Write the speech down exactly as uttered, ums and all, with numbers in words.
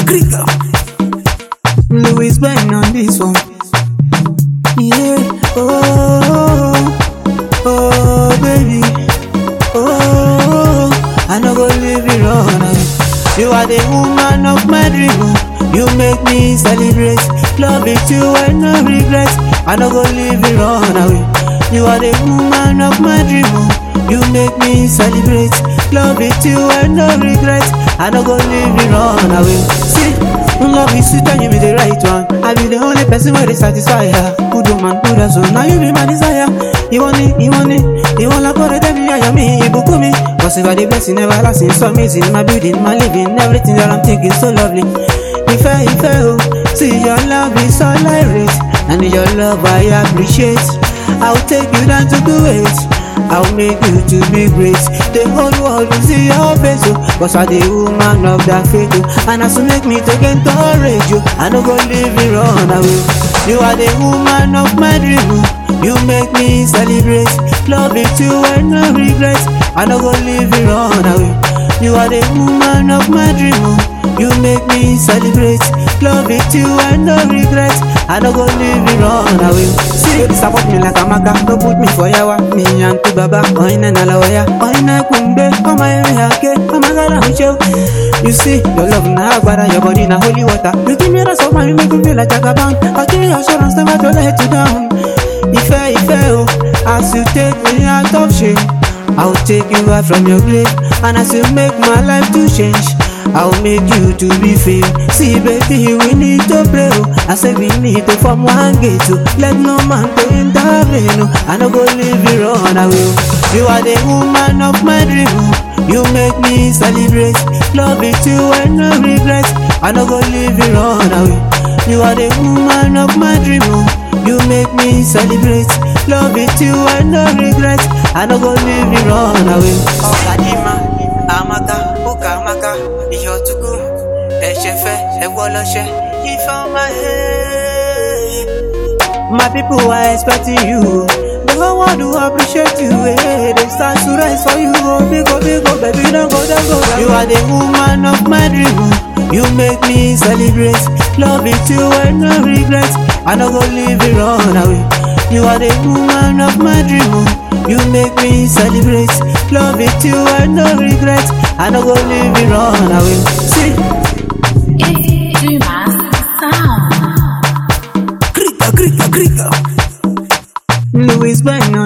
Krika. Louis Ben on this one. Yeah, oh, oh, baby, oh, I no go leave you run. You are the woman of my dream. You make me celebrate. Love it you and no regret. I no go leave you run away. You are the woman of my dream. You make me celebrate. Love it you and no regret. I no go leave you run away. See, love is sweet and you be the right one. I be the only person where they satisfy her. Good woman, good as well. Now you be my desire. You want it, you want it. You want like what they tell me, I am me, you book me. Cause if I the blessing everlasting, so amazing. My building, my living, everything that I'm thinking so lovely. If I, if I, oh, see your love is all I rate. And your love I appreciate. I'll take you down to Kuwait. I'll make you to be great. The whole world will see your face, oh, cause I'm the woman of that faith, oh. And as you make me to encourage you, I no go leave you run away. You are the woman of my dream, oh. You make me celebrate. Love it you and no regret. I no go leave you run away. You are the woman of my dream, oh. You make me celebrate. Love it you and no regret. I no go leave you run away. See, you support me like a maka. Don't put me for yawa. Me and tu baba. Oina na lawaya. Oina kumbe. Oma yake. Oma gara ucho. You see, your love na agbara. Your body na holy water. You give me the summer. You make me feel like a bank. I'll give you assurance. Never to let you down. If I, if I, oh, as you take me out of shame, I'll take you out from your grave. And as you make my life to change, I'll make you to be free. See baby, we need to pray, oh. I say we need to form one gate, oh. Let no man to intervene, oh. I no go leave you run away. You are the woman of my dream, oh. You make me celebrate. Love it you and no regret. I no go leave you run away. You are the woman of my dream, oh. You make me celebrate. Love it you and no regret. I no go leave you run away. Kadima, Amaka, Ukamaka, Yotuku, Echefe, Ewoloshe, if on my head. My people are expecting you. The whole world will appreciate you. Eh? They start to rise for you. Oh, big go, big go, baby, don't go, don't go. You are the woman of my dream. You make me celebrate. Love it you and no regret. I no go leave you run away. You are the woman of my dream. You make me celebrate. Love it you and no regret. I no go leave you run away. See, it's too much sound. Krika, Krika, Krika. Louis Ben.